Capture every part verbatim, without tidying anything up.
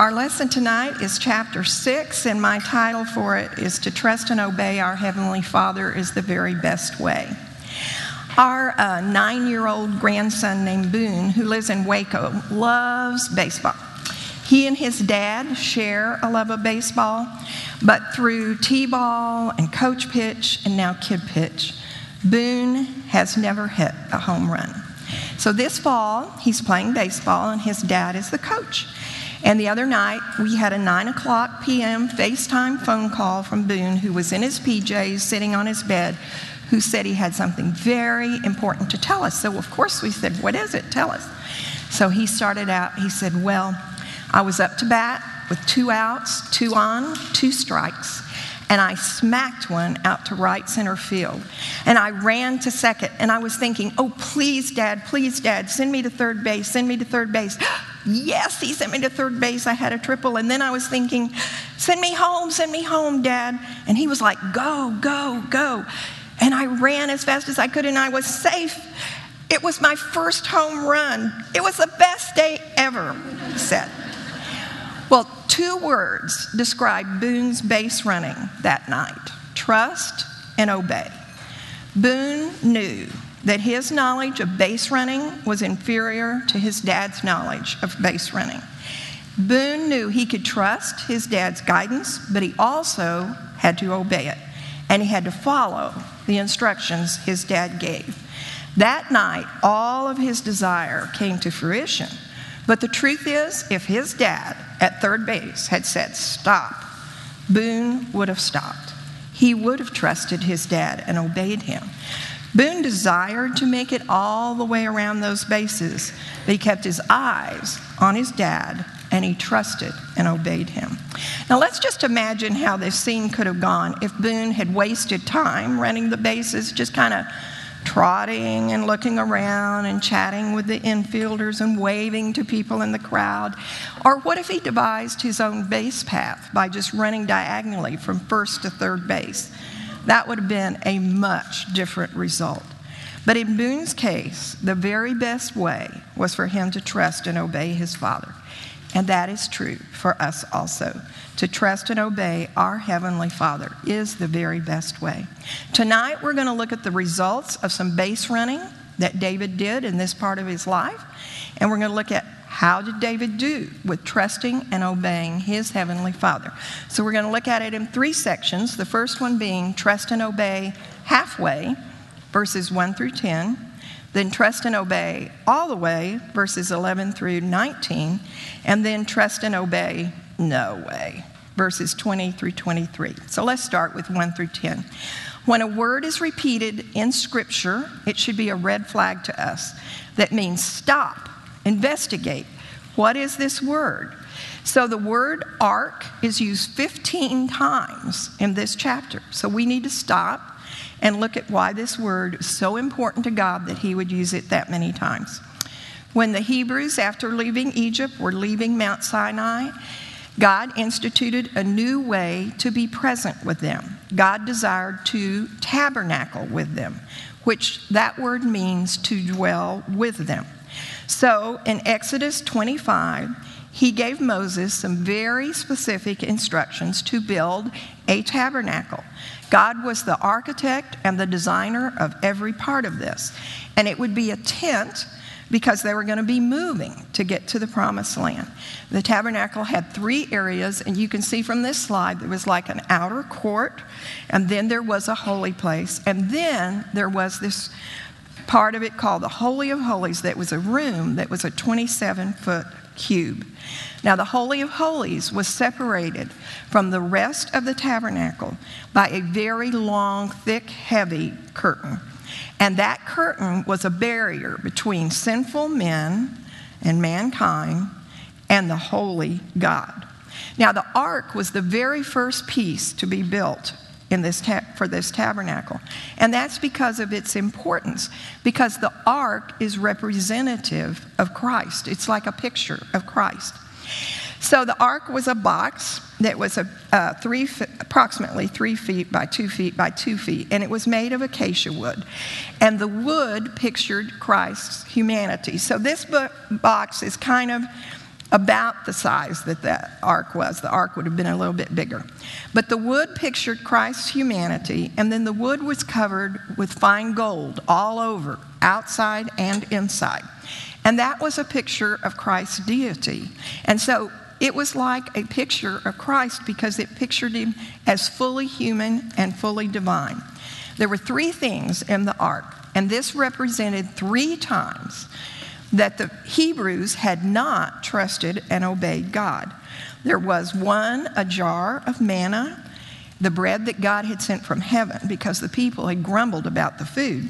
Our lesson tonight is chapter six, and my title for it is To Trust and Obey Our Heavenly Father is the Very Best Way. Our uh, nine-year-old grandson named Boone, who lives in Waco, loves baseball. He and his dad share a love of baseball, but through t-ball and coach pitch and now kid pitch, Boone has never hit a home run. So this fall, he's playing baseball, and his dad is the coach. And the other night, we had a nine o'clock p.m. FaceTime phone call from Boone, who was in his P Js sitting on his bed, who said he had something very important to tell us. So, of course, we said, "What is it? Tell us." So he started out, he said, "Well, I was up to bat with two outs, two on, two strikes, and I smacked one out to right center field. And I ran to second, and I was thinking, oh, please, Dad, please, Dad, send me to third base, send me to third base." Yes, he sent me to third base. I had a triple. And then I was thinking, send me home, send me home, Dad. And he was like, go, go, go. And I ran as fast as I could, and I was safe. It was my first home run. It was the best day ever, he said. Well, two words describe Boone's base running that night: trust and obey. Boone knew that his knowledge of base running was inferior to his dad's knowledge of base running. Boone knew he could trust his dad's guidance, but he also had to obey it, and he had to follow the instructions his dad gave. That night, all of his desire came to fruition. But the truth is, if his dad at third base had said, "Stop," Boone would have stopped. He would have trusted his dad and obeyed him. Boone desired to make it all the way around those bases, but he kept his eyes on his dad, and he trusted and obeyed him. Now let's just imagine how this scene could have gone if Boone had wasted time running the bases, just kind of trotting and looking around and chatting with the infielders and waving to people in the crowd. Or what if he devised his own base path by just running diagonally from first to third base? That would have been a much different result. But in Boone's case, the very best way was for him to trust and obey his father. And that is true for us also. To trust and obey our Heavenly Father is the very best way. Tonight, we're going to look at the results of some base running that David did in this part of his life. And we're going to look at how did David do with trusting and obeying his Heavenly Father. So we're going to look at it in three sections. The first one being trust and obey halfway, verses one through ten. Then trust and obey all the way, verses eleven through nineteen. And then trust and obey no way, verses twenty through twenty-three. So let's start with one through ten. When a word is repeated in Scripture, it should be a red flag to us. That means stop, investigate. What is this word? So the word ark is used fifteen times in this chapter. So we need to stop and look at why this word is so important to God that he would use it that many times. When the Hebrews, after leaving Egypt, were leaving Mount Sinai, God instituted a new way to be present with them. God desired to tabernacle with them, which that word means to dwell with them. So in Exodus twenty-five, he gave Moses some very specific instructions to build a tabernacle. God was the architect and the designer of every part of this. And it would be a tent because they were going to be moving to get to the promised land. The tabernacle had three areas, and you can see from this slide, there was like an outer court, and then there was a holy place, and then there was this part of it called the Holy of Holies that was a room that was a twenty-seven foot cube. Now, the Holy of Holies was separated from the rest of the tabernacle by a very long, thick, heavy curtain. And that curtain was a barrier between sinful men and mankind and the holy God. Now, the ark was the very first piece to be built in this ta- for this tabernacle. And that's because of its importance, because the ark is representative of Christ. It's like a picture of Christ. So the ark was a box that was a, uh, three, approximately three feet by two feet by two feet, and it was made of acacia wood. And the wood pictured Christ's humanity. So this book, box is kind of about the size that the ark was. The ark would have been a little bit bigger. But the wood pictured Christ's humanity, and then the wood was covered with fine gold all over, outside and inside. And that was a picture of Christ's deity. And so it was like a picture of Christ because it pictured him as fully human and fully divine. There were three things in the ark, and this represented three times that the Hebrews had not trusted and obeyed God. There was one, a jar of manna, the bread that God had sent from heaven, because the people had grumbled about the food,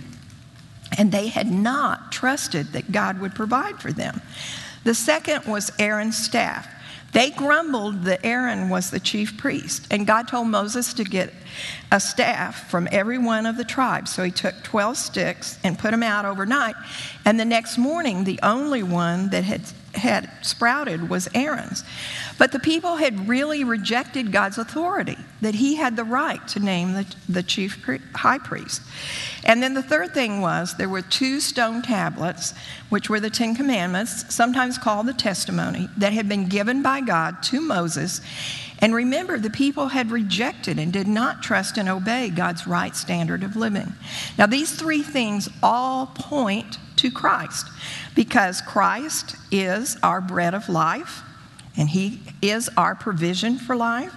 and they had not trusted that God would provide for them. The second was Aaron's staff. They grumbled that Aaron was the chief priest, and God told Moses to get a staff from every one of the tribes. So he took twelve sticks and put them out overnight, and the next morning the only one that had had sprouted was Aaron's. But the people had really rejected God's authority, that he had the right to name the, the chief pri- high priest. And then the third thing was there were two stone tablets, which were the Ten Commandments, sometimes called the testimony, that had been given by God to Moses. And remember, the people had rejected and did not trust and obey God's right standard of living. Now, these three things all point to Christ, because Christ is our bread of life, and he is our provision for life.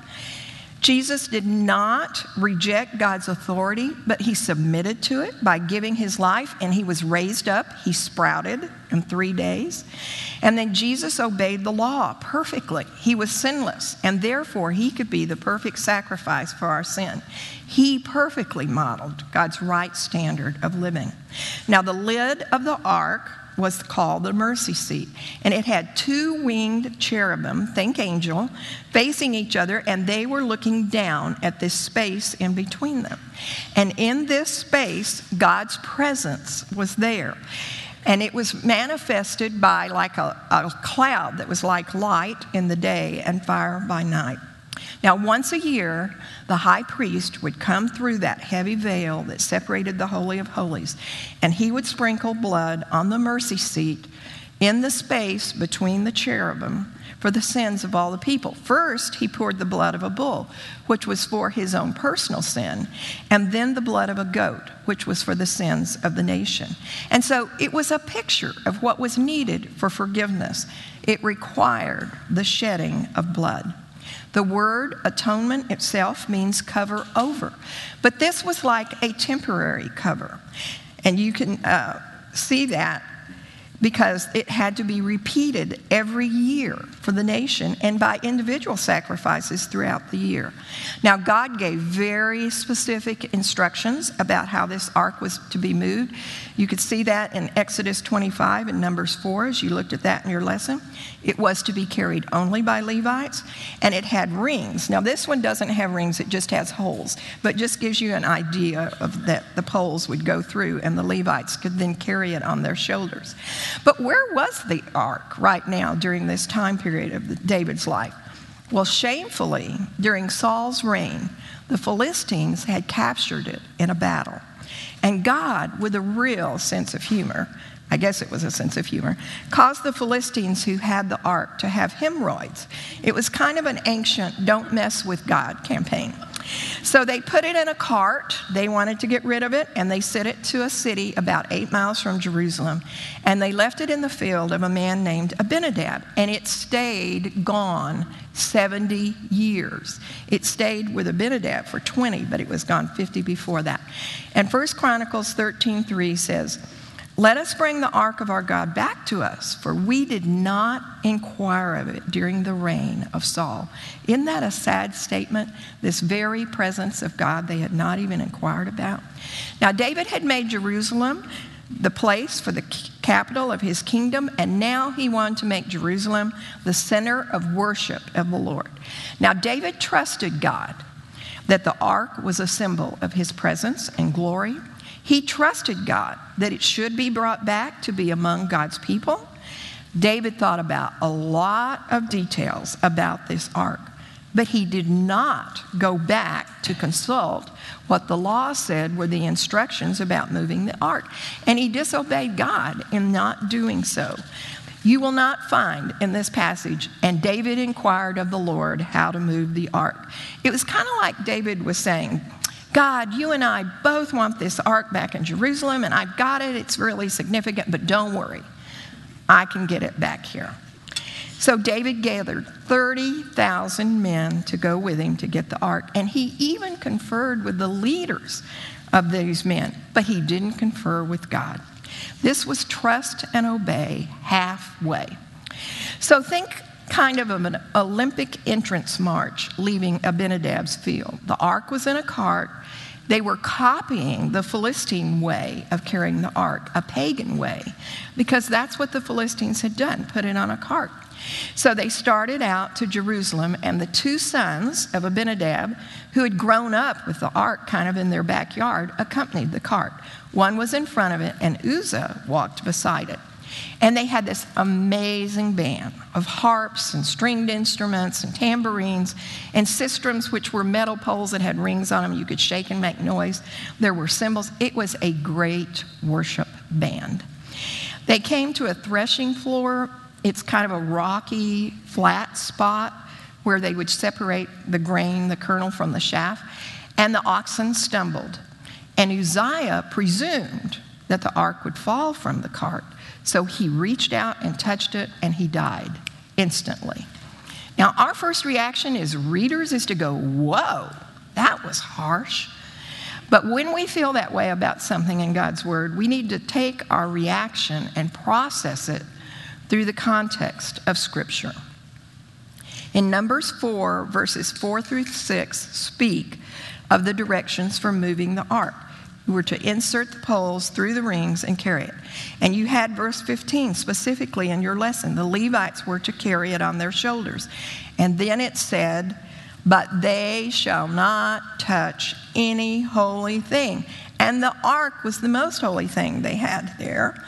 Jesus did not reject God's authority, but he submitted to it by giving his life, and he was raised up. He sprouted in three days. And then Jesus obeyed the law perfectly. He was sinless, and therefore he could be the perfect sacrifice for our sin. He perfectly modeled God's right standard of living. Now, the lid of the ark was called the mercy seat, and it had two winged cherubim, think angel, facing each other, and they were looking down at this space in between them. And in this space, God's presence was there. And it was manifested by like a, a cloud that was like light in the day and fire by night. Now, once a year, the high priest would come through that heavy veil that separated the Holy of Holies, and he would sprinkle blood on the mercy seat in the space between the cherubim for the sins of all the people. First, he poured the blood of a bull, which was for his own personal sin, and then the blood of a goat, which was for the sins of the nation. And so it was a picture of what was needed for forgiveness. It required the shedding of blood. The word atonement itself means cover over, but this was like a temporary cover. And you can uh, see that because it had to be repeated every year for the nation and by individual sacrifices throughout the year. Now, God gave very specific instructions about how this ark was to be moved. You could see that in Exodus twenty-five and Numbers four as you looked at that in your lesson. It was to be carried only by Levites, and it had rings. Now, this one doesn't have rings, it just has holes, but just gives you an idea of that the poles would go through, and the Levites could then carry it on their shoulders. But where was the ark right now during this time period of David's life? Well, shamefully, during Saul's reign, the Philistines had captured it in a battle. And God, with a real sense of humor, I guess it was a sense of humor, caused the Philistines who had the ark to have hemorrhoids. It was kind of an ancient don't mess with God campaign. So they put it in a cart. They wanted to get rid of it, and they sent it to a city about eight miles from Jerusalem, and they left it in the field of a man named Abinadab, and it stayed gone seventy years. It stayed with Abinadab for twenty, but it was gone fifty before that. And First Chronicles thirteen three says, "Let us bring the ark of our God back to us, for we did not inquire of it during the reign of Saul." Isn't that a sad statement? This very presence of God they had not even inquired about. Now, David had made Jerusalem the place for the capital of his kingdom, and now he wanted to make Jerusalem the center of worship of the Lord. Now, David trusted God that the ark was a symbol of his presence and glory. He trusted God that it should be brought back to be among God's people. David thought about a lot of details about this ark, but he did not go back to consult what the law said were the instructions about moving the ark. And he disobeyed God in not doing so. You will not find in this passage, and David inquired of the Lord how to move the ark. It was kind of like David was saying, God, you and I both want this ark back in Jerusalem, and I've got it. It's really significant, but don't worry. I can get it back here. So David gathered thirty thousand men to go with him to get the ark, and he even conferred with the leaders of these men, but he didn't confer with God. This was trust and obey halfway. So think kind of of an Olympic entrance march leaving Abinadab's field. The ark was in a cart. They were copying the Philistine way of carrying the ark, a pagan way, because that's what the Philistines had done, put it on a cart. So they started out to Jerusalem, and the two sons of Abinadab, who had grown up with the ark kind of in their backyard, accompanied the cart. One was in front of it, and Uzzah walked beside it. And they had this amazing band of harps and stringed instruments and tambourines and sistrums, which were metal poles that had rings on them. You could shake and make noise. There were cymbals. It was a great worship band. They came to a threshing floor. It's kind of a rocky, flat spot where they would separate the grain, the kernel, from the chaff. And the oxen stumbled. And Uzziah presumed that the ark would fall from the cart. So he reached out and touched it, and he died instantly. Now, our first reaction as readers is to go, whoa, that was harsh. But when we feel that way about something in God's word, we need to take our reaction and process it through the context of Scripture. In Numbers four, verses four through six, speak of the directions for moving the ark. You were to insert the poles through the rings and carry it. And you had verse fifteen specifically in your lesson. The Levites were to carry it on their shoulders. And then it said, but they shall not touch any holy thing. And the ark was the most holy thing they had there,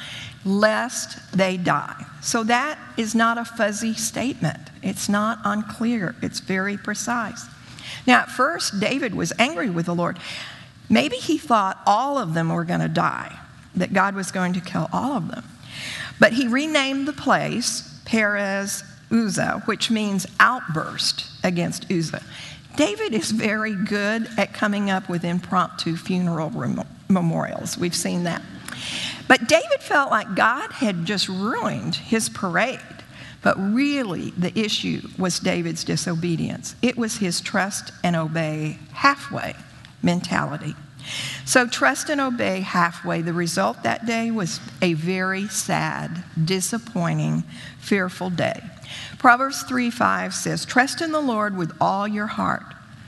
lest they die. So that is not a fuzzy statement. It's not unclear. It's very precise. Now, at first, David was angry with the Lord. Maybe he thought all of them were going to die, that God was going to kill all of them. But he renamed the place Perez Uzzah, which means outburst against Uzzah. David is very good at coming up with impromptu funeral rem- memorials. We've seen that. But David felt like God had just ruined his parade. But really, the issue was David's disobedience. It was his trust and obey halfway mentality. So trust and obey halfway. The result that day was a very sad, disappointing, fearful day. Proverbs three five says, trust in the Lord with all your heart.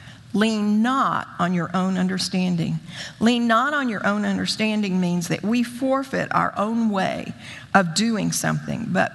Lean not on your own understanding. Lean not on your own understanding means that we forfeit our own way of doing something, but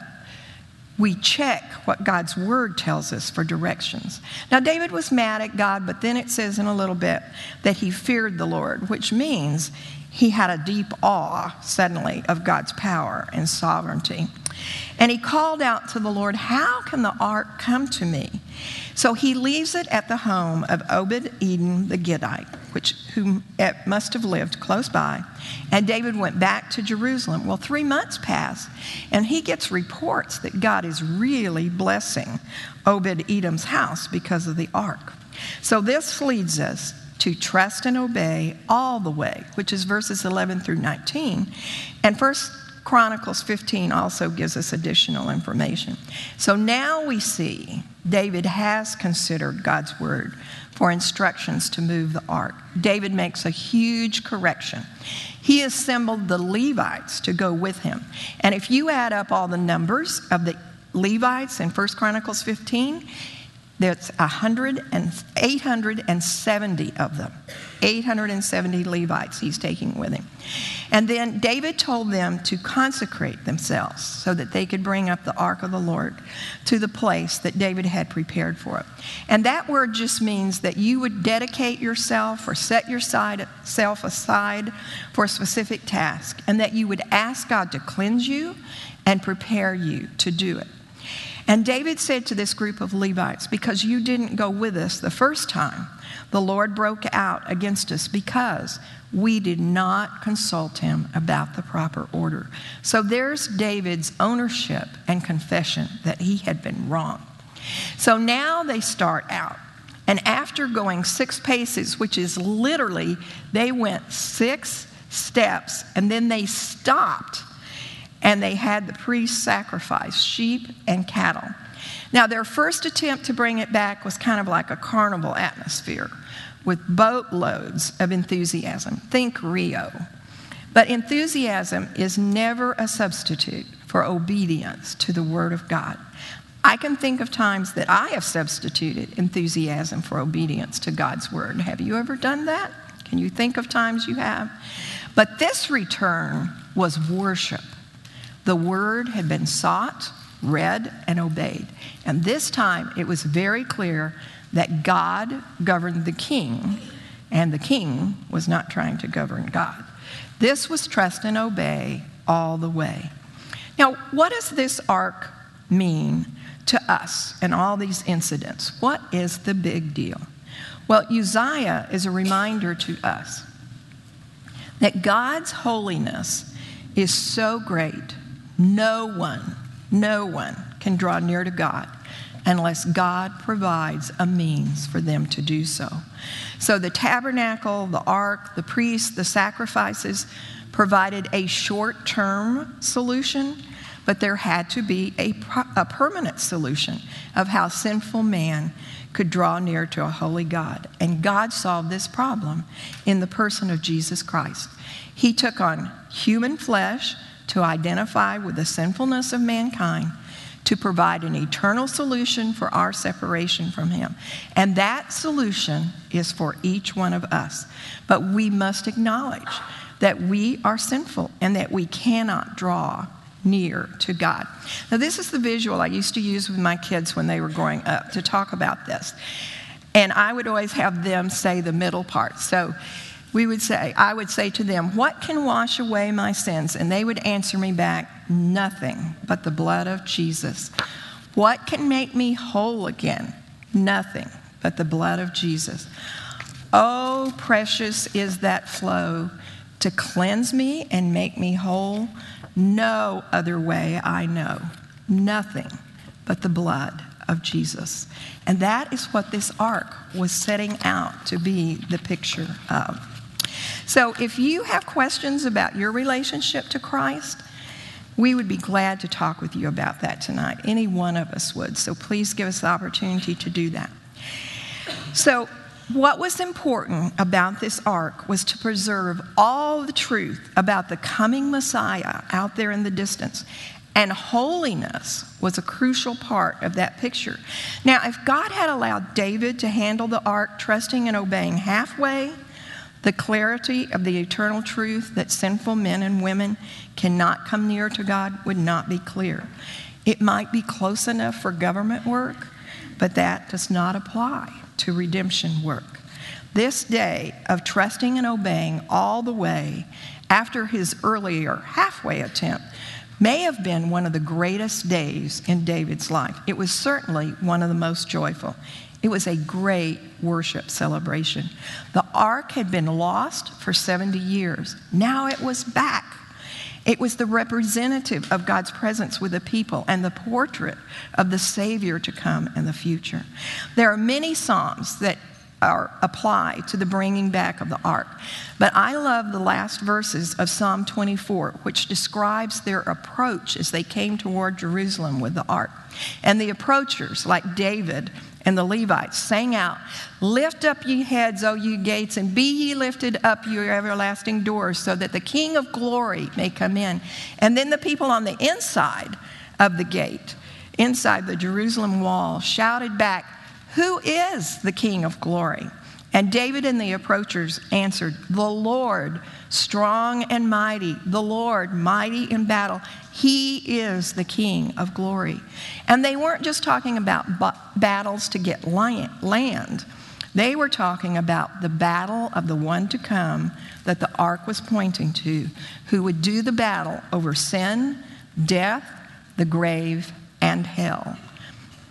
we check what God's word tells us for directions. Now, David was mad at God, but then it says in a little bit that he feared the Lord, which means he had a deep awe suddenly of God's power and sovereignty. And he called out to the Lord, how can the ark come to me? So he leaves it at the home of Obed-Edom the Gittite, which who must have lived close by. And David went back to Jerusalem. Well, three months pass, and he gets reports that God is really blessing Obed-Edom's house because of the ark. So this leads us to trust and obey all the way, which is verses eleven through nineteen. And First Chronicles fifteen also gives us additional information. So now we see David has considered God's word for instructions to move the ark. David makes a huge correction. He assembled the Levites to go with him. And if you add up all the numbers of the Levites in First Chronicles fifteen, there's one hundred and eight hundred seventy of them. eight hundred seventy Levites he's taking with him. And then David told them to consecrate themselves so that they could bring up the ark of the Lord to the place that David had prepared for it. And that word just means that you would dedicate yourself or set yourself aside for a specific task, and that you would ask God to cleanse you and prepare you to do it. And David said to this group of Levites, because you didn't go with us the first time, the Lord broke out against us because we did not consult him about the proper order. So there's David's ownership and confession that he had been wrong. So now they start out. And after going six paces, which is literally, they went six steps, and then they stopped, and they had the priests sacrifice sheep and cattle. Now, their first attempt to bring it back was kind of like a carnival atmosphere with boatloads of enthusiasm. Think Rio. But enthusiasm is never a substitute for obedience to the Word of God. I can think of times that I have substituted enthusiasm for obedience to God's Word. Have you ever done that? Can you think of times you have? But this return was worship. The Word had been sought, read, and obeyed. And this time it was very clear that God governed the king, and the king was not trying to govern God. This was trust and obey all the way. Now, what does this ark mean to us and all these incidents? What is the big deal? Well, Uzziah is a reminder to us that God's holiness is so great, no one, no one can draw near to God unless God provides a means for them to do so. So the tabernacle, the ark, the priests, the sacrifices provided a short-term solution, but there had to be a, a permanent solution of how sinful man could draw near to a holy God. And God solved this problem in the person of Jesus Christ. He took on human flesh to identify with the sinfulness of mankind, to provide an eternal solution for our separation from him. And that solution is for each one of us. But we must acknowledge that we are sinful and that we cannot draw near to God. Now, this is the visual I used to use with my kids when they were growing up to talk about this. And I would always have them say the middle part. So we would say, I would say to them, what can wash away my sins? And they would answer me back, nothing but the blood of Jesus. What can make me whole again? Nothing but the blood of Jesus. Oh, precious is that flow to cleanse me and make me whole. No other way I know. Nothing but the blood of Jesus. And that is what this ark was setting out to be the picture of. So if you have questions about your relationship to Christ, we would be glad to talk with you about that tonight. Any one of us would. So please give us the opportunity to do that. So what was important about this ark was to preserve all the truth about the coming Messiah out there in the distance. And holiness was a crucial part of that picture. Now, if God had allowed David to handle the ark, trusting and obeying halfway, the clarity of the eternal truth that sinful men and women cannot come near to God would not be clear. It might be close enough for government work, but that does not apply to redemption work. This day of trusting and obeying all the way after his earlier halfway attempt may have been one of the greatest days in David's life. It was certainly one of the most joyful. It was a great worship celebration. The ark had been lost for seventy years. Now it was back. It was the representative of God's presence with the people and the portrait of the Savior to come in the future. There are many Psalms that are applied to the bringing back of the ark, but I love the last verses of Psalm twenty-four, which describes their approach as they came toward Jerusalem with the ark. And the approachers, like David and the Levites, sang out, "Lift up ye heads, O ye gates, and be ye lifted up, your everlasting doors, so that the King of glory may come in." And then the people on the inside of the gate, inside the Jerusalem wall, shouted back, "Who is the King of glory?" And David and the approachers answered, "The Lord, strong and mighty, the Lord, mighty in battle. He is the King of glory." And they weren't just talking about b- battles to get land. They were talking about the battle of the one to come that the ark was pointing to, who would do the battle over sin, death, the grave, and hell.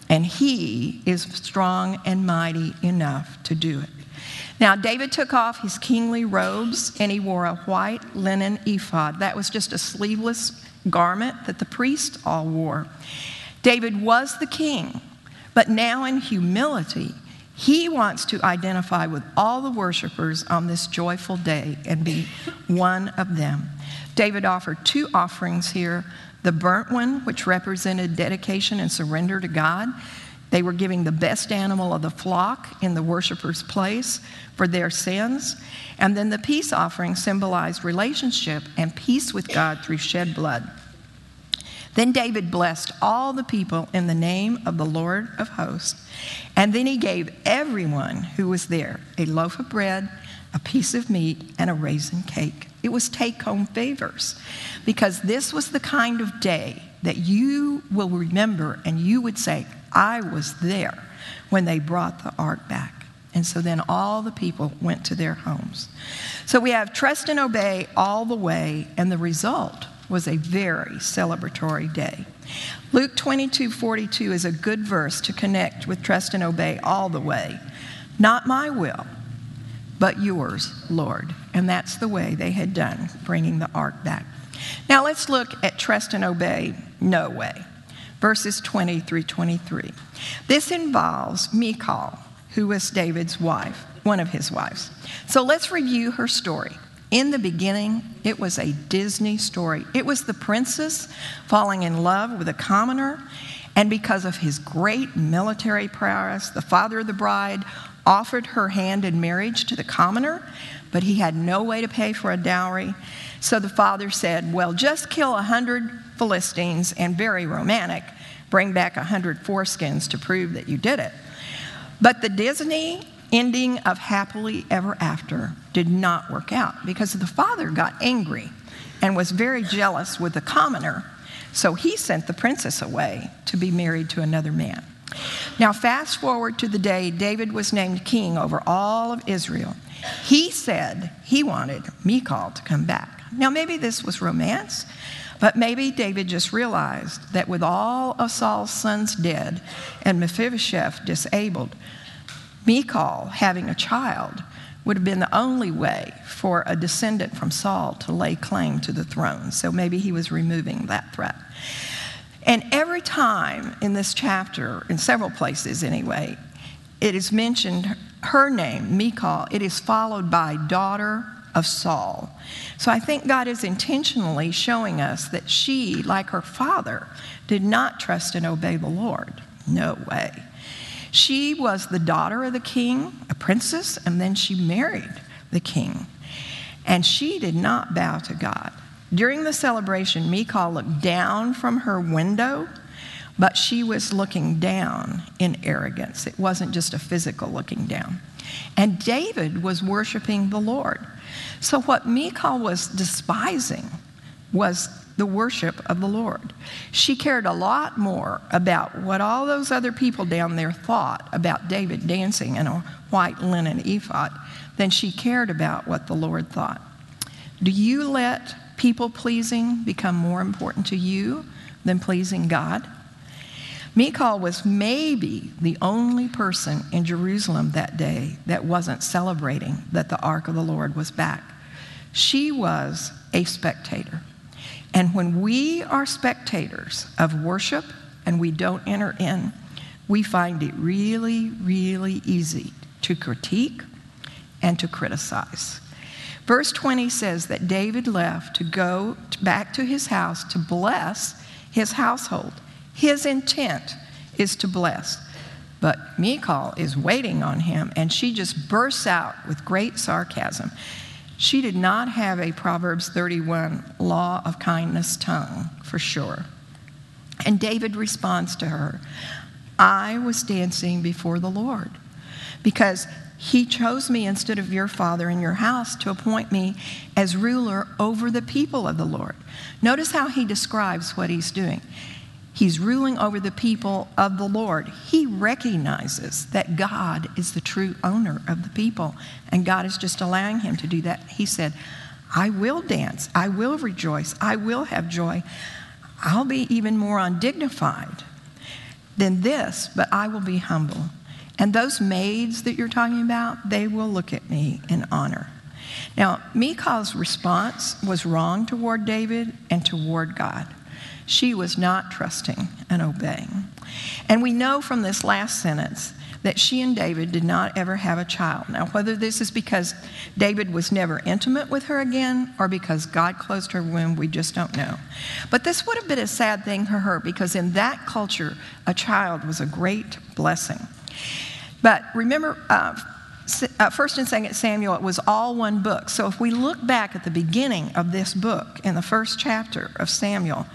and he is strong and mighty enough to do it. Now, David took off his kingly robes, and he wore a white linen ephod. That was just a sleeveless garment that the priests all wore. David was the king, but now in humility, he wants to identify with all the worshipers on this joyful day and be one of them. David offered two offerings here, the burnt one, which represented dedication and surrender to God. They were giving the best animal of the flock in the worshiper's place for their sins. And then the peace offering symbolized relationship and peace with God through shed blood. Then David blessed all the people in the name of the Lord of hosts. And then he gave everyone who was there a loaf of bread, a piece of meat, and a raisin cake. It was take-home favors, because this was the kind of day that you will remember and you would say, I was there when they brought the ark back. And so then all the people went to their homes. So we have trust and obey all the way, and the result was a very celebratory day. Luke twenty-two forty-two is a good verse to connect with trust and obey all the way. Not my will, but yours, Lord. And that's the way they had done, bringing the ark back. Now let's look at trust and obey no way. Verses twenty through twenty-three. This involves Michal, who was David's wife, one of his wives. So let's review her story. In the beginning, it was a Disney story. It was the princess falling in love with a commoner, and because of his great military prowess, the father of the bride offered her hand in marriage to the commoner, but he had no way to pay for a dowry. So the father said, well, just kill a hundred Philistines, and very romantic, bring back a hundred foreskins to prove that you did it. But the Disney ending of happily ever after did not work out, because the father got angry and was very jealous with the commoner. So he sent the princess away to be married to another man. Now fast forward to the day David was named king over all of Israel. He said he wanted Michal to come back. Now maybe this was romance, but maybe David just realized that with all of Saul's sons dead and Mephibosheth disabled, Michal having a child would have been the only way for a descendant from Saul to lay claim to the throne. So maybe he was removing that threat. And every time in this chapter, in several places anyway, it is mentioned her name, Michal. It is followed by daughter of Saul. So I think God is intentionally showing us that she, like her father, did not trust and obey the Lord. No way. She was the daughter of the king, a princess, and then she married the king. And she did not bow to God. During the celebration, Michal looked down from her window, but she was looking down in arrogance. It wasn't just a physical looking down. And David was worshiping the Lord. So what Michal was despising was the worship of the Lord. She cared a lot more about what all those other people down there thought about David dancing in a white linen ephod than she cared about what the Lord thought. Do you let people-pleasing become more important to you than pleasing God? Michal was maybe the only person in Jerusalem that day that wasn't celebrating that the ark of the Lord was back. She was a spectator. And when we are spectators of worship and we don't enter in, we find it really, really easy to critique and to criticize. Verse twenty says that David left to go back to his house to bless his household. His intent is to bless. But Michal is waiting on him, and she just bursts out with great sarcasm. She did not have a Proverbs thirty-one law of kindness tongue, for sure. And David responds to her, I was dancing before the Lord because he chose me instead of your father in your house to appoint me as ruler over the people of the Lord. Notice how he describes what he's doing. He's ruling over the people of the Lord. He recognizes that God is the true owner of the people, and God is just allowing him to do that. He said, I will dance. I will rejoice. I will have joy. I'll be even more undignified. Then this, but I will be humble. And those maids that you're talking about, they will look at me in honor. Now, Michal's response was wrong toward David and toward God. She was not trusting and obeying. And we know from this last sentence that she and David did not ever have a child. Now, whether this is because David was never intimate with her again or because God closed her womb, we just don't know. But this would have been a sad thing for her because in that culture, a child was a great blessing. But remember, uh, uh, First and Second Samuel, it was all one book. So if we look back at the beginning of this book, in the first chapter of Samuel,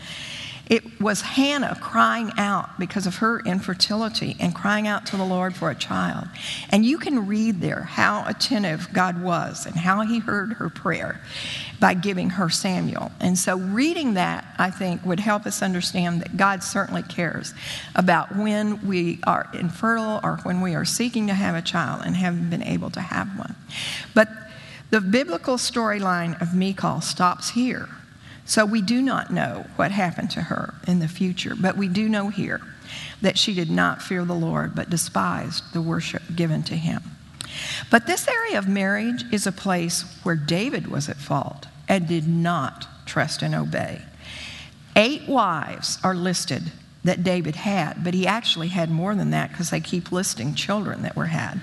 it was Hannah crying out because of her infertility and crying out to the Lord for a child. And you can read there how attentive God was and how he heard her prayer by giving her Samuel. And so reading that, I think, would help us understand that God certainly cares about when we are infertile or when we are seeking to have a child and haven't been able to have one. But the biblical storyline of Michal stops here. So we do not know what happened to her in the future, but we do know here that she did not fear the Lord, but despised the worship given to him. But this area of marriage is a place where David was at fault and did not trust and obey. Eight wives are listed that David had, but he actually had more than that because they keep listing children that were had.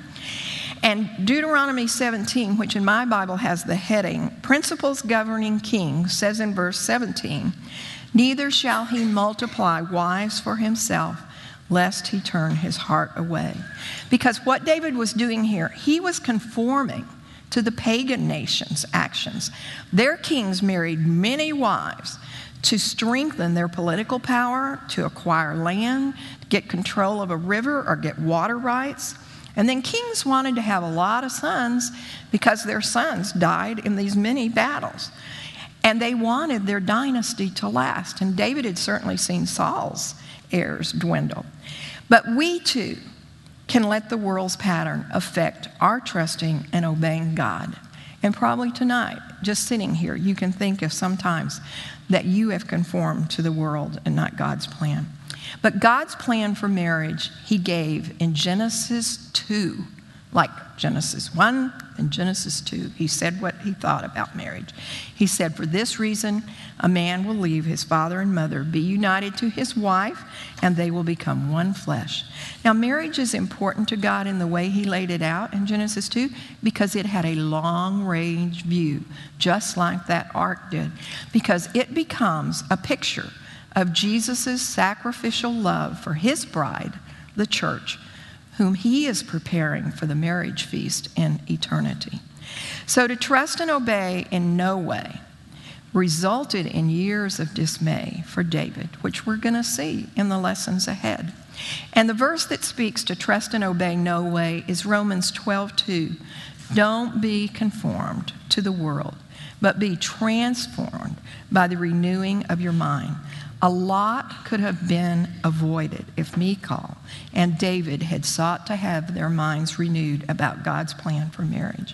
And Deuteronomy seventeen, which in my Bible has the heading, Principles Governing Kings, says in verse seventeen, neither shall he multiply wives for himself, lest he turn his heart away. Because what David was doing here, he was conforming to the pagan nations' actions. Their kings married many wives to strengthen their political power, to acquire land, get control of a river, or get water rights. And then kings wanted to have a lot of sons because their sons died in these many battles. And they wanted their dynasty to last. And David had certainly seen Saul's heirs dwindle. But we too can let the world's pattern affect our trusting and obeying God. And probably tonight, just sitting here, you can think of sometimes that you have conformed to the world and not God's plan. But God's plan for marriage, he gave in Genesis two, like Genesis one and Genesis two. He said what he thought about marriage. He said, for this reason, a man will leave his father and mother, be united to his wife, and they will become one flesh. Now, marriage is important to God in the way he laid it out in Genesis two because it had a long-range view, just like that ark did, because it becomes a picture of Jesus' sacrificial love for his bride, the church, whom he is preparing for the marriage feast in eternity. So to trust and obey in no way resulted in years of dismay for David, which we're going to see in the lessons ahead. And the verse that speaks to trust and obey no way is Romans twelve two. Don't be conformed to the world, but be transformed by the renewing of your mind. A lot could have been avoided if Michal and David had sought to have their minds renewed about God's plan for marriage.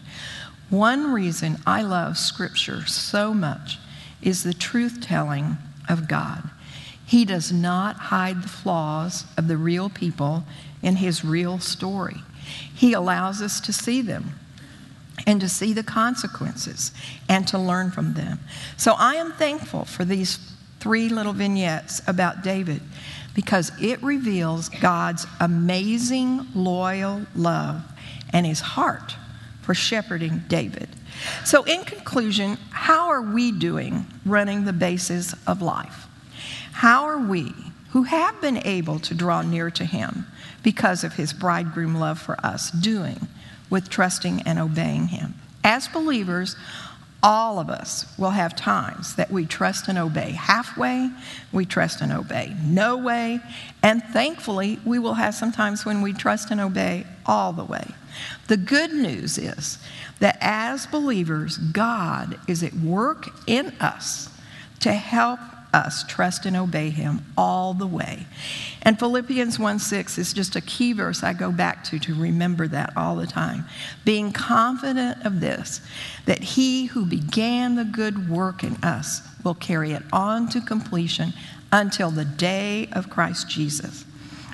One reason I love Scripture so much is the truth-telling of God. He does not hide the flaws of the real people in his real story. He allows us to see them and to see the consequences and to learn from them. So I am thankful for these three little vignettes about David because it reveals God's amazing, loyal love and his heart for shepherding David. So in conclusion, how are we doing running the bases of life? How are we, who have been able to draw near to him because of his bridegroom love for us, doing with trusting and obeying him? As believers, all of us will have times that we trust and obey halfway, we trust and obey no way, and thankfully we will have some times when we trust and obey all the way. The good news is that as believers, God is at work in us to help us trust and obey him all the way. And Philippians one six is just a key verse I go back to to remember that all the time. Being confident of this, that he who began the good work in us will carry it on to completion until the day of Christ Jesus.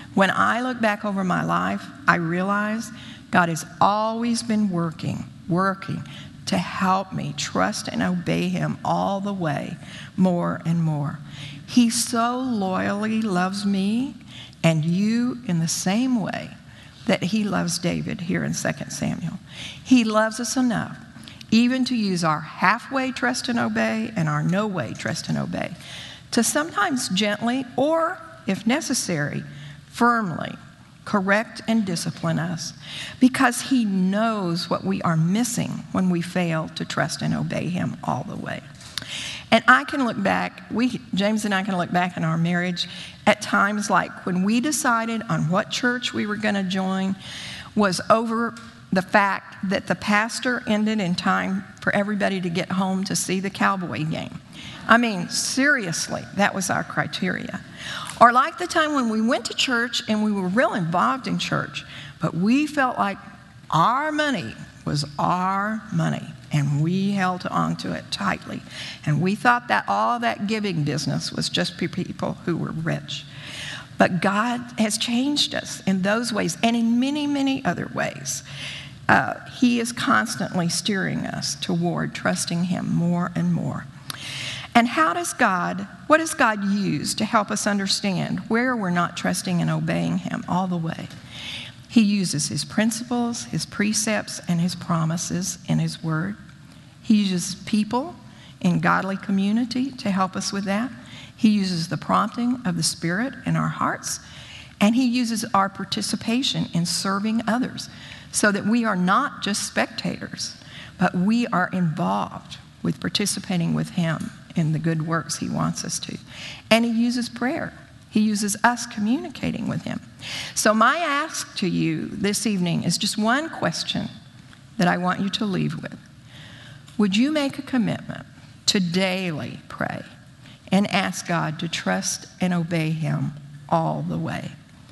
When I look back over my life, I realize God has always been working, working to help me trust and obey him all the way, more and more. He so loyally loves me and you in the same way that he loves David here in Second Samuel. He loves us enough even to use our halfway trust and obey and our no way trust and obey to sometimes gently or, if necessary, firmly correct and discipline us, because he knows what we are missing when we fail to trust and obey him all the way. And I can look back, we, James and I can look back in our marriage at times like when we decided on what church we were going to join was over the fact that the pastor ended in time for everybody to get home to see the Cowboy game. I mean, seriously, that was our criteria. Or like the time when we went to church and we were real involved in church, but we felt like our money was our money and we held on to it tightly. And we thought that all that giving business was just for people who were rich. But God has changed us in those ways and in many, many other ways. Uh, he is constantly steering us toward trusting him more and more. And how does God, what does God use to help us understand where we're not trusting and obeying him all the way? He uses his principles, his precepts, and his promises in his word. He uses people in godly community to help us with that. He uses the prompting of the Spirit in our hearts. And he uses our participation in serving others so that we are not just spectators, but we are involved with participating with him in the good works he wants us to. And he uses prayer. He uses us communicating with him. So my ask to you this evening is just one question that I want you to leave with. Would you make a commitment to daily pray and ask God to trust and obey him all the way?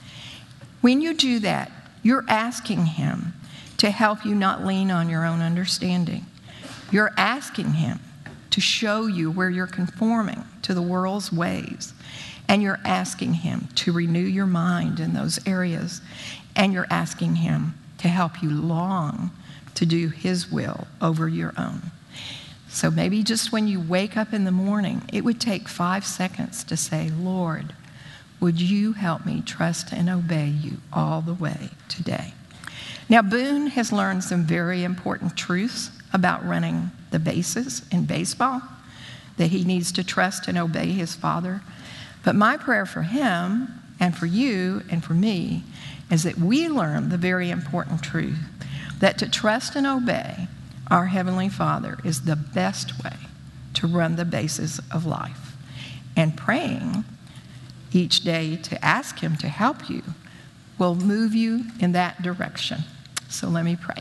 When you do that, you're asking him to help you not lean on your own understanding. You're asking him to show you where you're conforming to the world's ways. And you're asking him to renew your mind in those areas. And you're asking him to help you long to do his will over your own. So maybe just when you wake up in the morning, it would take five seconds to say, Lord, would you help me trust and obey you all the way today? Now, Boone has learned some very important truths about running the bases in baseball, that he needs to trust and obey his father. But my prayer for him and for you and for me is that we learn the very important truth that to trust and obey our Heavenly Father is the best way to run the bases of life. And praying each day to ask him to help you will move you in that direction. So let me pray.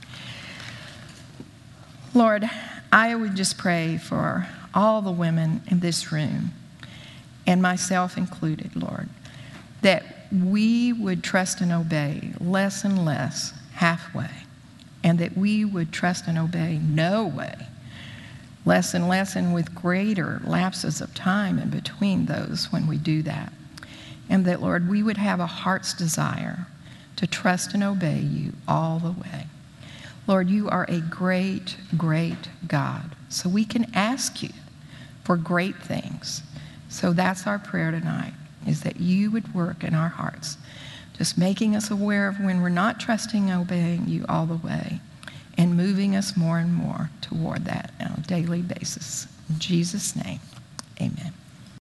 Lord, I would just pray for all the women in this room, and myself included, Lord, that we would trust and obey less and less halfway, and that we would trust and obey no way, less and less and with greater lapses of time in between those when we do that. And that, Lord, we would have a heart's desire to trust and obey you all the way. Lord, you are a great, great God, so we can ask you for great things. So that's our prayer tonight, is that you would work in our hearts, just making us aware of when we're not trusting and obeying you all the way, and moving us more and more toward that on a daily basis. In Jesus' name, amen.